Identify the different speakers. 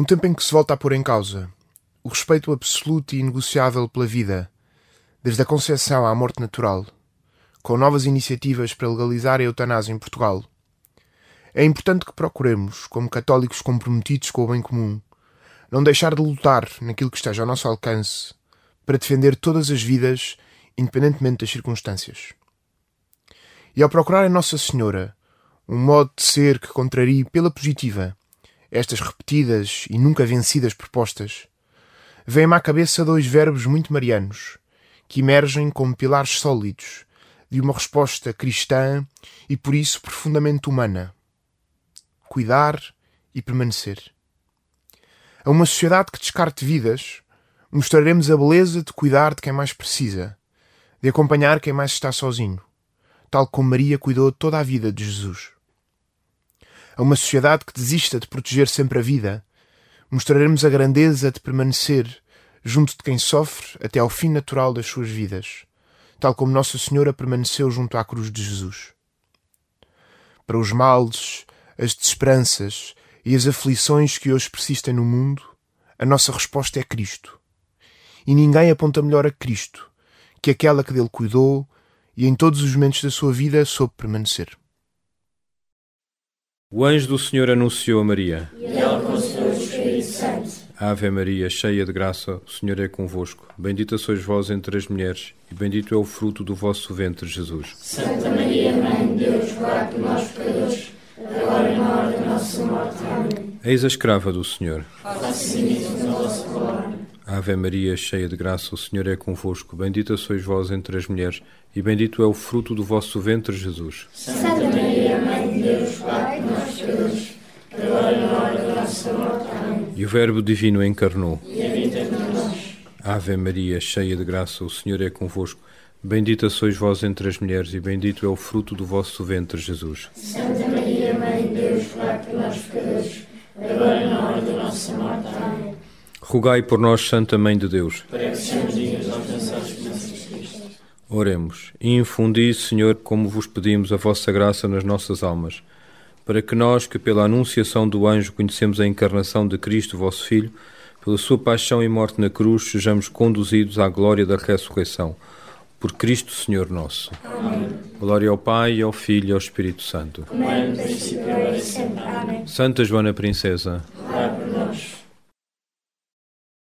Speaker 1: Num tempo em que se volta a pôr em causa o respeito absoluto e inegociável pela vida, desde a concepção à morte natural, com novas iniciativas para legalizar a eutanásia em Portugal, é importante que procuremos, como católicos comprometidos com o bem comum, não deixar de lutar naquilo que esteja ao nosso alcance para defender todas as vidas, independentemente das circunstâncias. E ao procurar em Nossa Senhora um modo de ser que contrarie pela positiva estas repetidas e nunca vencidas propostas, vêm-me à cabeça dois verbos muito marianos, que emergem como pilares sólidos de uma resposta cristã e por isso profundamente humana: cuidar e permanecer. A uma sociedade que descarte vidas, mostraremos a beleza de cuidar de quem mais precisa, de acompanhar quem mais está sozinho, tal como Maria cuidou toda a vida de Jesus. A uma sociedade que desista de proteger sempre a vida, mostraremos a grandeza de permanecer junto de quem sofre até ao fim natural das suas vidas, tal como Nossa Senhora permaneceu junto à cruz de Jesus. Para os males, as desesperanças e as aflições que hoje persistem no mundo, a nossa resposta é Cristo. E ninguém aponta melhor a Cristo que aquela que dele cuidou e em todos os momentos da sua vida soube permanecer.
Speaker 2: O anjo do Senhor anunciou a Maria.
Speaker 3: E ela concebeu o Espírito Santo.
Speaker 2: Ave Maria, cheia de graça, o Senhor é convosco. Bendita sois vós entre as mulheres, e bendito é o fruto do vosso ventre, Jesus.
Speaker 3: Santa Maria, Mãe de Deus, rogai por nós pecadores, agora e na hora da nossa morte. Amém.
Speaker 2: Eis a escrava do Senhor.
Speaker 3: Faça-se isso na vossa palavra.
Speaker 2: Ave Maria, cheia de graça, o Senhor é convosco. Bendita sois vós entre as mulheres, e bendito é o fruto do vosso ventre, Jesus.
Speaker 3: Santa Maria, Mãe de Deus, rogai por nós pecadores, agora e na hora da nossa morte. Amém.
Speaker 2: E o Verbo divino encarnou.
Speaker 3: E habita entre nós.
Speaker 2: Ave Maria, cheia de graça, o Senhor é convosco. Bendita sois vós entre as mulheres, e bendito é o fruto do vosso ventre, Jesus.
Speaker 3: Santa Maria, Mãe de Deus, rogai por nós pecadores, agora e na hora da nossa morte. Amém.
Speaker 2: Rogai por nós, Santa Mãe de Deus.
Speaker 3: Para que sejamos dignos de alcançar as promessas de Cristo.
Speaker 2: Oremos. E infundi, Senhor, como vos pedimos, a vossa graça nas nossas almas, para que nós, que pela anunciação do anjo conhecemos a encarnação de Cristo, vosso Filho, pela sua paixão e morte na cruz, sejamos conduzidos à glória da ressurreição. Por Cristo, Senhor nosso.
Speaker 3: Amém.
Speaker 2: Glória ao Pai, ao Filho e ao Espírito Santo.
Speaker 3: Como é no princípio, agora e sempre. Amém.
Speaker 2: Santa Joana Princesa,